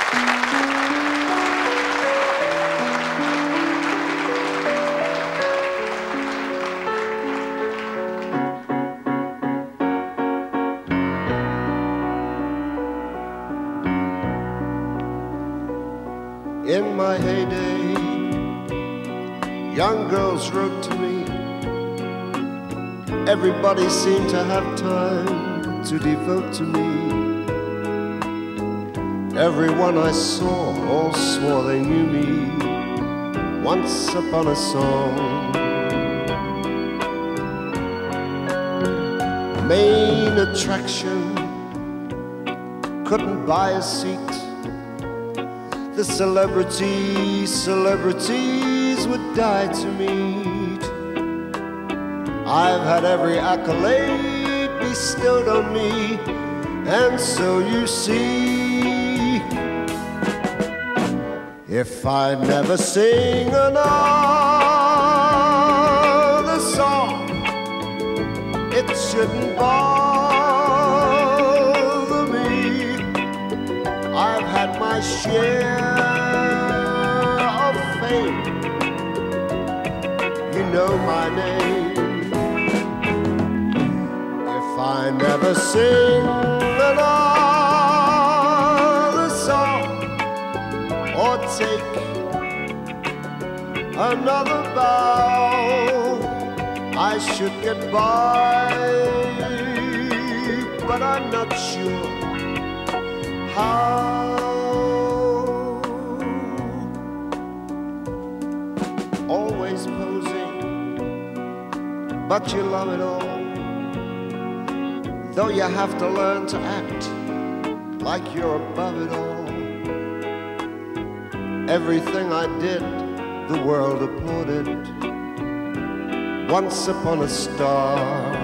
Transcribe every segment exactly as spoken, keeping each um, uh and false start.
In my heyday, young girls wrote to me. Everybody seemed to have time to devote to me. Everyone I saw all swore they knew me once upon a song. Main attraction, couldn't buy a seat. The celebrities, celebrities would die to meet. I've had every accolade bestowed on me, and so you see, if I never sing another song, it shouldn't bother me. I've had my share of fame, you know my name. If I never sing another song or take another bow, I should get by, but I'm not sure how. Always posing, but you love it all. Though you have to learn to act like you're above it all. Everything I did, the world applauded. Once upon a star.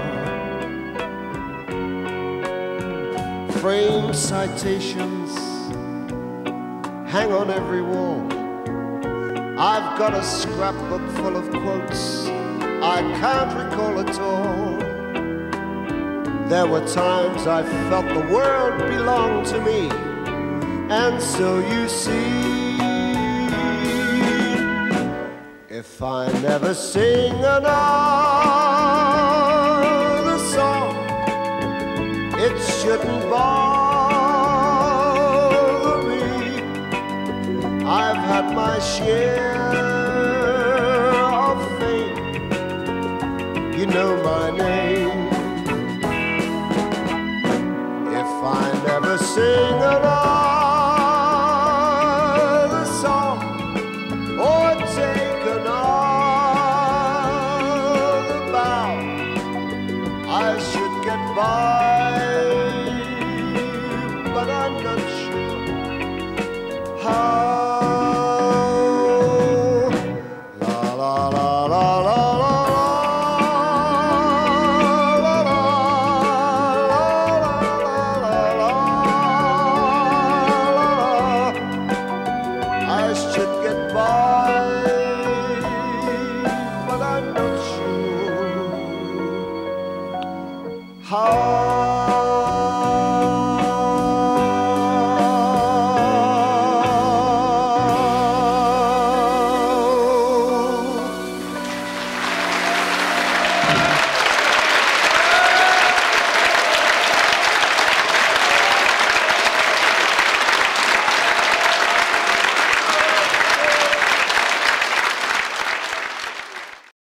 Frame citations hang on every wall. I've got a scrapbook full of quotes I can't recall at all. There were times I felt the world belonged to me, and so you see, if I never sing another song, it shouldn't bother me. I've had my share of fame, you know my name. If I never sing another